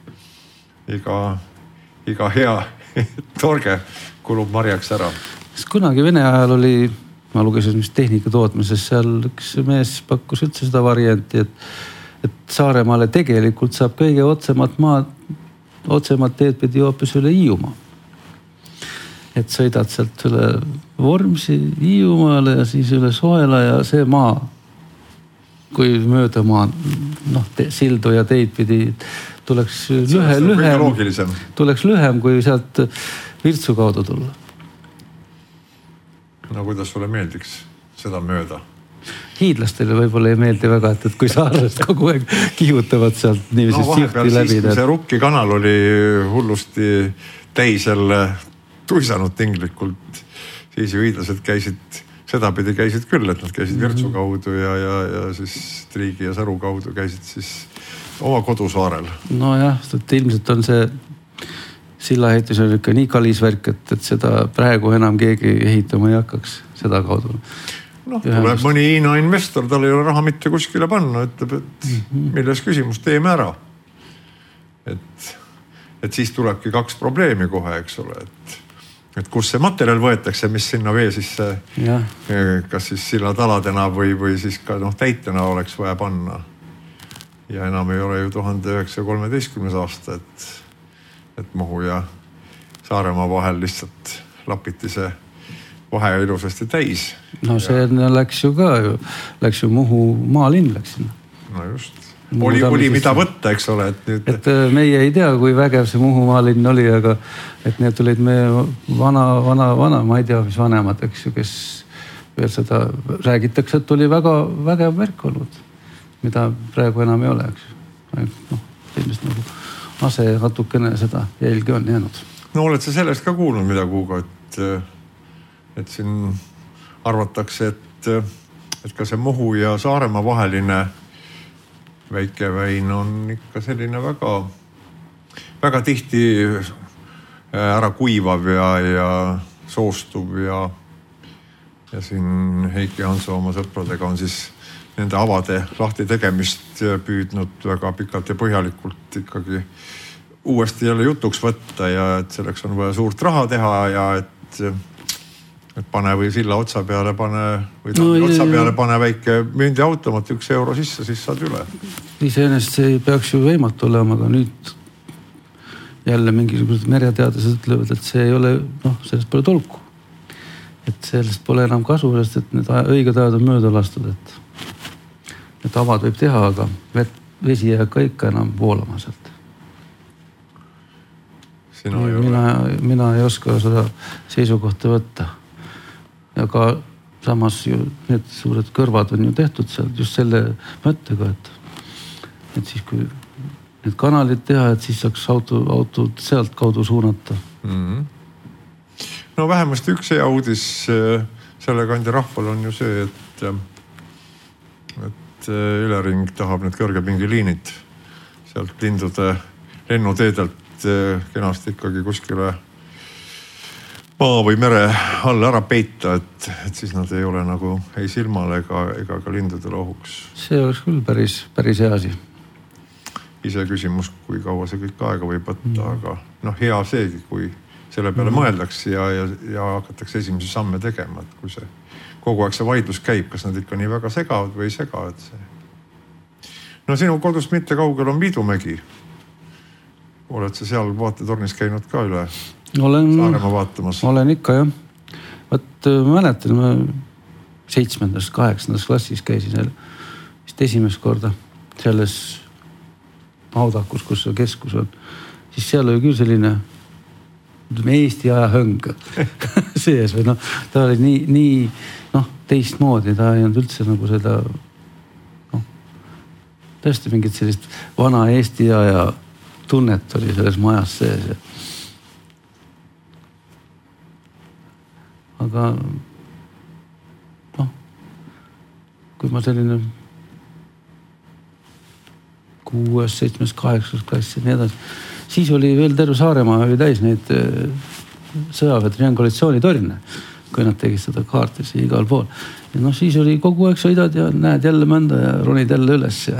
iga hea torge kulub marjaks ära. Kunagi Vene ajal oli, ma lugesin mis tehnika tootmises, seal üks mees pakkus üldse seda varianti, et Saaremaale tegelikult saab kõige otsemat teed pidi hoopis üle Hiiumaa. Et sõidad sealt üle Vormsi Hiiumaale ja siis üle Soela ja see maa, kui mööda maa, sildu ja teid pidi tuleks lühem, kui sealt Virtsu kaudu tulla. No kuidas sulle meeldiks seda mööda? Hiidlastele võib-olla ei meeldi väga, et kui saarlased kogu aeg kihutavad sealt niiviisi sihti läbi. Siis, kui see Rukki kanal oli hullusti täis jälle tuisanud tinglikult, siis ju hiidlased sedapidi käisid küll, et nad käisid Virtsu kaudu ja siis Triigi ja Saru kaudu käisid siis oma kodusaarel. No jah, ilmselt on see sillaehitus on ikka nii kallis värk, et seda praegu enam keegi ehitama ei hakkaks seda kaudu. Tuleb mõni Hiina investor, tal ei ole raha mitte kuskile panna, ütleb, et milles küsimus, teeme ära. Et siis tulebki kaks probleemi kohe, eks ole, et kus see materjal võetakse, mis sinna vee sisse, kas siis sillataladena või siis ka täitena oleks vaja panna. Ja enam ei ole ju 1913. aasta, et Muhu ja Saaremaa vahel lihtsalt lapiti see vahe ilusasti täis. No see läks ju Muhu maalinn läks sinna. No just. Oli mida võtta, eks ole. Et meie ei tea, kui vägev see Muhu maalinn oli, aga et need olid meie vana, ma ei tea, mis vanemad, eks ju, kes veel seda räägitakse, et oli väga vägev värk olnud, mida praegu enam ei ole, eks ju. Ilmselt nagu ase natukene seda jälgi on jäänud. No oled sa sellest ka kuulnud midagi, Hugo, et siin arvatakse, et ka see Muhu ja Saaremaa vaheline väike väin on ikka selline väga tihti ära kuivav ja soostuv ja siin Heiki Hanso oma sõpradega on siis nende avade lahti tegemist püüdnud väga pikalt ja põhjalikult ikkagi uuesti jälle jutuks võtta ja et selleks on vaja suurt raha teha ja et pane või silla otsa peale pane väike mündiautomat, 1 euro sisse, siis saad üle. Iseenesest see ei peaks ju võimatu olema, aga nüüd jälle mingisugused mereteadlased ütlevad, et see ei ole, sellest pole tolku. Et sellest pole enam kasu, sest et need õiged ajad on mööda lastud, et avad võib teha, aga vesi jääb ka ikka enam voolama sealt. Mina ei oska seda seisukohta võtta. Ja ka samas ju need suured kõrvad on ju tehtud seal just selle mõttega, et siis kui need kanalid teha, et siis saaks autod sealt kaudu suunata. No vähemasti üks hea uudis selle kandi rahval on ju see, et Elering tahab need kõrgepingiliinid sealt lindude lennuteedelt kenasti ikkagi kuskile maa või mere alla ära peita, et siis nad ei ole nagu ei silmale ega ka lindudele ohuks. See oleks küll päris hea asi. Ise küsimus, kui kaua see kõik aega võib võtta, aga hea seegi, kui selle peale mõeldaks ja hakatakse esimesi samme tegema, et kui see kogu aeg see vaidlus käib, kas nad ikka nii väga segavad või ei sega, et see. No sinu kodust mitte kaugel on Viidumägi. Oled sa seal vaatetornis käinud ka üle Saaremaa vaatamas? Olen ikka, jah. Võt mäletan, ma 7. 8. klassis käisin vist esimest korda selles Audakus, kus see keskus on. Siis seal oli küll selline Eesti aja höng sees või ta oli nii teistmoodi, ta ei olnud üldse nagu seda tõesti mingit sellist vana Eesti aja tunnet oli selles majas sees. Aga kui ma selline 6., 7., 8. klassi ja nii edasi, siis oli veel terve Saaremaa oli täis neid sõjaväe triangulatsioonitorne, kui nad tegid seda kaartis ja igal pool. Ja siis oli kogu aeg sõidad ja näed jälle mõnda ja ronid jälle üles ja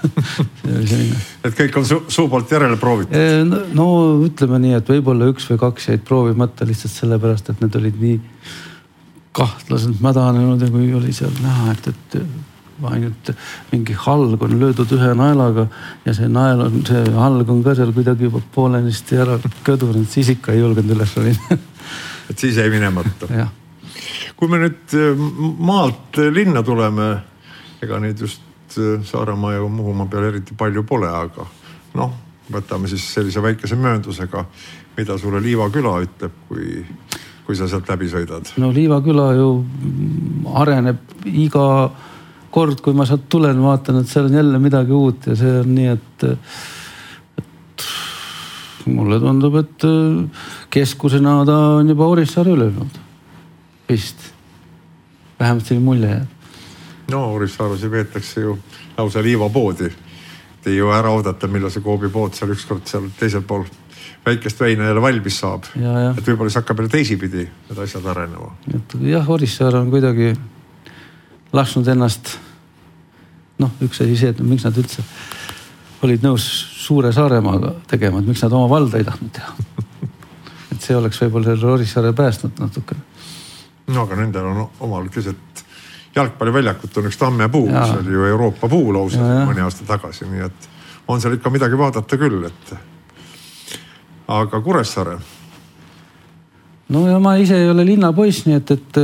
et kõik on suu poolt järele proovitud? No ütleme nii, et võib-olla 1 või 2 jäid proovimata lihtsalt sellepärast, et need olid nii kahtlaselt mädanenud ja kui oli seal näha, et ainult mingi halg on löödud ühe naelaga ja see halg on ka seal kuidagi juba poolenisti ära kõdunud, siis ikka ei julgenud üles ronida. Et siis ei minemata. Jah. Kui me nüüd maalt linna tuleme, ega neid just Saaremaa ja Muhumaa peal eriti palju pole, aga võtame siis sellise väikese mööndusega, mida sulle Liiva küla ütleb, kui sa sealt läbi sõidad? No Liiva küla ju areneb iga kord, kui ma sealt tulen, vaatan, et seal on jälle midagi uut ja see on nii, et mulle tundub, et keskusena ta on juba Orissaare ülöönud. Vist. Vähemalt selline mulje. No Orissaares veetakse ju lausa liivapoodi. Te ei ju ära oodata, millal see koobipood seal ükskord seal teisel pool väikest veina jälle valmis saab. Ja. Et võib-olla see hakkab teisipidi need asjad arenema. Jah, Orissaare on kuidagi lasknud ennast, üks asi see, et miks nad üldse olid nõus Suure Saaremaaga tegema, et miks nad oma valda ei tahtnud teha. Et see oleks võib-olla Orissaare päästnud natukene. No aga nendel on omal keset jalgpalliväljakut on üks tammepuu, see oli ju Euroopa puu lausa mõni aasta tagasi, nii et on seal ikka midagi vaadata küll, et aga Kuressaare? No ja ma ise ei ole linnapoiss, nii et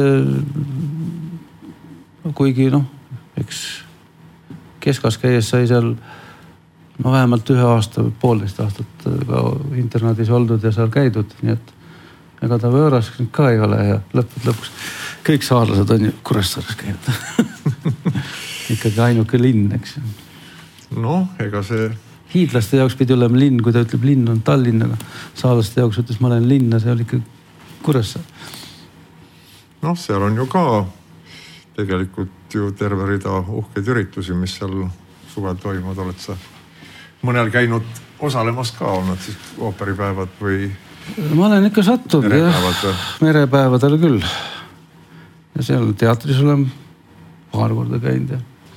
kuigi eks keskas käies sai seal vähemalt 1 aasta, 1,5 aastat ka internaadis oldud ja seal käidud, nii et ega ta võõras ka ei ole ja lõpuks kõik saarlased on ju Kuressaares käinud. Ikkagi ainuke linn, eks. Ega see... Hiidlaste jaoks pidi olema linn, kui ta ütleb linn on Tallinn, aga saarlaste jaoks ütles ma olen linna, see oli ikka Kuressaare. Seal on ju ka tegelikult ju terve rida uhkeid üritusi, mis seal suvel toimuvad. Oled sa mõnel käinud osalemas ka olnud siis ooperipäevad või... Ma olen ikka sattunud, merepäevadel küll. Ja seal teatris olen paar korda käinud.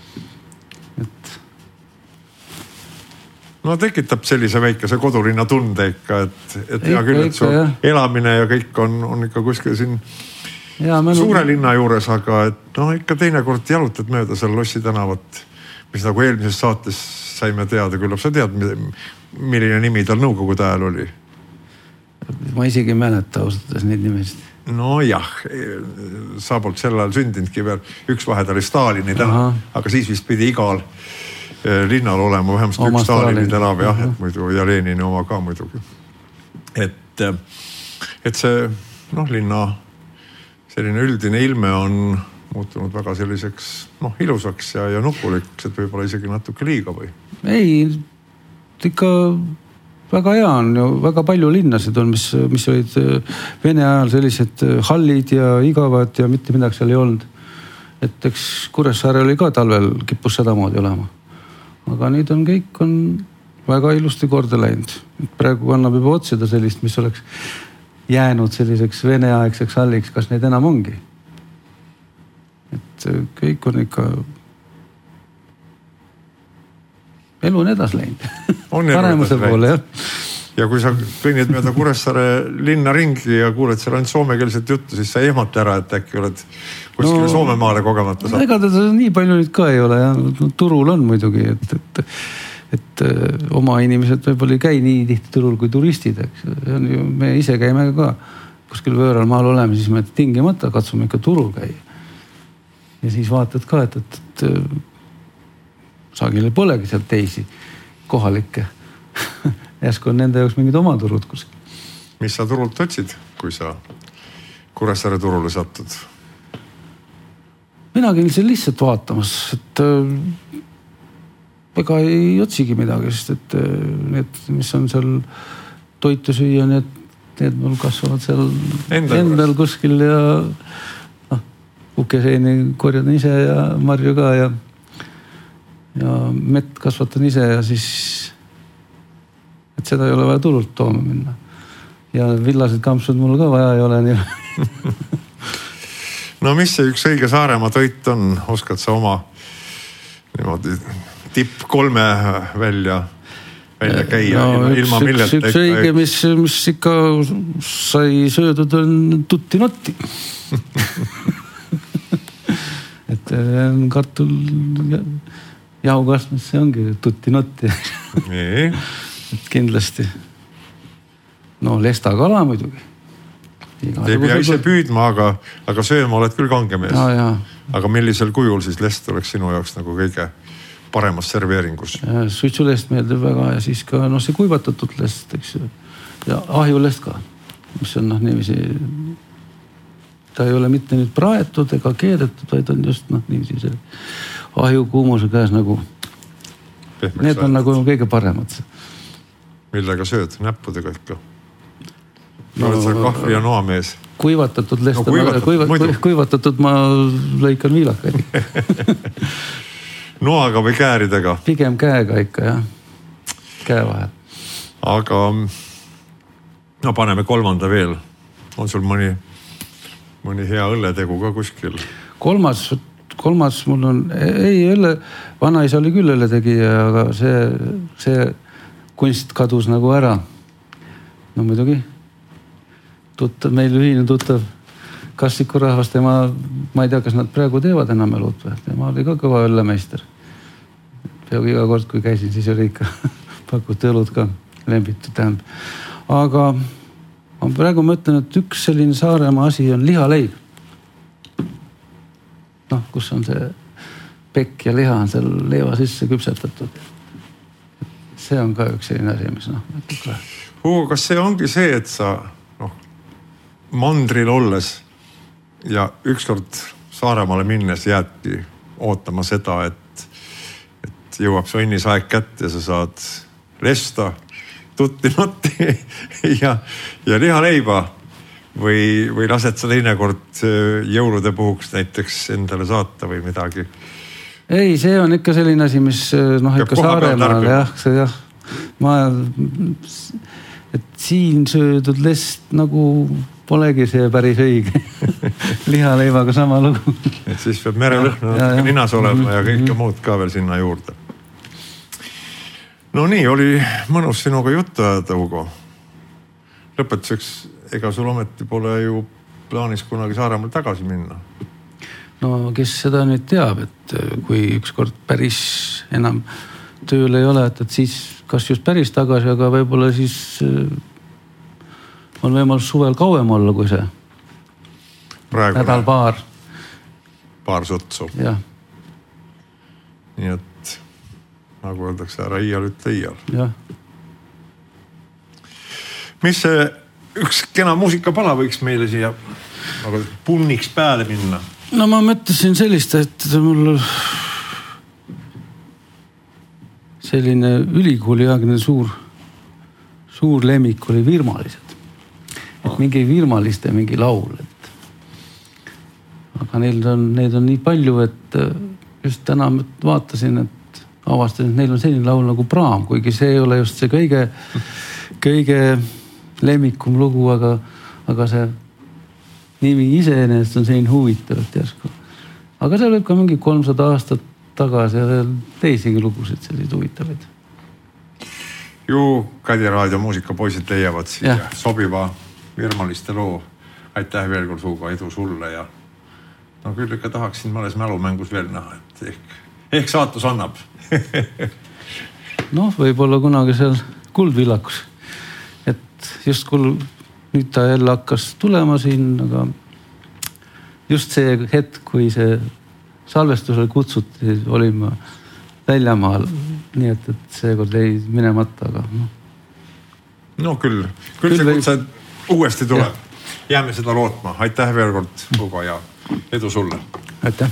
Tekitab sellise väikese kodulinna tunde ikka, et hea küll, et su elamine ja kõik on ikka kuskil siin suure linna juures, aga et ikka teinekord jalutad mööda seal Lossi tänavat, mis nagu eelmises saates saime teada, küllap sa tead, milline nimi tal nõukogude ajal oli? Ma isegi mäleta ausatades neid nimesid. Jah, sa polnud sel ajal sündinudki veel, üks vahed oli Stalini tänav, aga siis vist pidi igal linnal olema vähemasti üks Stalini tänav, et muidu ja Lenini oma ka muidugi. Et see linna selline üldine ilme on muutunud väga selliseks ilusaks ja nukulikuks, et võib-olla isegi natuke liiga või? Ei, ikka väga hea on ju, väga palju linnasid on, mis olid Vene ajal sellised hallid ja igavad ja mitte midagi seal ei olnud. Et eks Kuressaare oli ka talvel kippus sedamoodi olema. Aga nüüd on kõik väga ilusti korda läinud. Praegu annab juba otsida sellist, mis oleks jäänud selliseks veneaegseks halliks, kas neid enam ongi? Et kõik on ikka, elu on edas läinud. Paremuse poole, jah. Ja kui sa kõnnid mööda Kuressaare linna ringi ja kuuled seal ainult soomekeelset juttu, siis sa ehmata ära, et äkki oled kuskile Soomemaale kogemata saab. Ega ta nii palju nüüd ka ei ole ja turul on muidugi, et oma inimesed võib-olla ei käi nii tihti turul kui turistid, eks. Me ise käime ka kuskil võõral maal oleme, siis me tingimata katsume ikka turul käia. Ja siis vaatad ka, et sageli polegi seal teisi kohalikke. Järsku on nende jaoks mingid oma turud kuskil. Mis sa turult otsid, kui sa Kuressaare turule satud? Mina käin seal lihtsalt vaatamas, et ega ei otsigi midagi, sest et need, mis on seal toitu süüa, need mul kasvavad seal endal kuskil ja kukeseeni korjadan ise ja marju ka ja mett kasvatan ise ja siis et seda ei ole vaja turult tooma minna. Ja villased kampsud mul ka vaja ei ole. No mis see üks õige Saaremaa toit on? Oskad sa oma niimoodi tipp 3 välja käia? No, üks õige, mis ikka sai söödud on tutti-notti. Et kartul jahukastmes see ongi tutti-notti. Nii. Et kindlasti. No lesta kala muidugi. Ei pea ise püüdma, aga sööma oled küll kangemees. Ja. Aga millisel kujul siis lest oleks sinu jaoks nagu kõige paremas serveeringus? Suitsulest meeldib väga ja siis ka see kuivatatud lest, eks ju. Ja ahjulest ka, mis on niiviisi, ta ei ole mitte nüüd praetud ega keedetud, vaid on just niiviisi see ahju kuumuse käes nagu. Need on nagu kõige paremad. Millega sööd? Näppudega ikka? Oled sa kahvi ja noamees? Kuivatatud lest. Kuivatatud ma lõikan viilakaid. Noaga või kääridega? Pigem käega ikka, jah. Käe vahel. Aga paneme 3. veel. On sul mõni hea õlletegu ka kuskil? Kolmas mul on, õlle, vanaisa oli küll õlletegija, aga see kunst kadus nagu ära. No muidugi. Meil ühine tuttav Kassiku rahvas, ma ei tea, kas nad praegu teevad enam elud või. Tema oli ka kõva õllemeister. Peaaegu iga kord, kui käisin, siis oli ikka pakuti õlud ka lembitud tähend. Aga ma praegu mõtlen, et üks selline Saaremaa asi on lihaleib. Kus on see pekk ja liha on seal leiva sisse küpsetatud. See on ka üks selline asi, mis Hugo, kas see ongi see, et sa mandril olles ja ükskord Saaremaale minnes jäädki ootama seda, et jõuab see õnnisaeg kätt ja sa saad lesta, tutti-notti ja lihaleiba või lased sa teinekord jõulude puhuks näiteks endale saata või midagi? Ei, see on ikka selline asi, mis ikka Saaremaal, jah. Et siin söödud lest nagu polegi see päris õige. Lihaleivaga sama lugu. Et siis peab merelõhna ninas olema ja kõike muud ka veel sinna juurde. No nii, oli mõnus sinuga juttu ajada, Hugo. Lõpetuseks, ega sul ometi pole ju plaanis kunagi Saaremaal tagasi minna? No kes seda nüüd teab, et kui ükskord päris enam tööl ei ole, et siis kas just päris tagasi, aga võib-olla siis on võimalus suvel kauem olla, kui see nädal paar. Paar sutsu. Jah. Nii et nagu öeldakse, ära iial ütle iial. Jah. Mis see üks kena muusikapala võiks meile siia punniks pääle minna? No ma mõtlesin sellist, et mul selline ülikooliaegne suur lemmik oli Virmalised. Et mingi Virmaliste mingi laul. Aga neid on nii palju, et just täna vaatasin, et avastasin, et neil on selline laul nagu Praam, kuigi see ei ole just see kõige lemmikum lugu, aga aga see nimi iseenesest on selline huvitav järsku. Aga see võib ka mingi 300 aastat tagasi ja veel teisigi lugusid selliseid huvitavaid. Ju Kadi Raadio muusikapoisid leiavad siia sobiva virmaliste loo. Aitäh veel kord Hugo, edu sulle ja no küll ikka tahaksin mõnes mälumängus veel näha, et ehk saatus annab. Noh, võib-olla kunagi seal Kuldvillakus. Et just nüüd ta jälle hakkas tulema siin, aga just see hetk, kui see salvestusel kutsuti, olin ma väljamaal, nii et seekord ei minemata, aga no. No küll see kutsed uuesti tuleb. Jääme seda lootma. Aitäh veel kord, Hugo, ja edu sulle. Aitäh.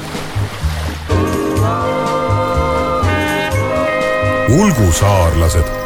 Ulgusaarlased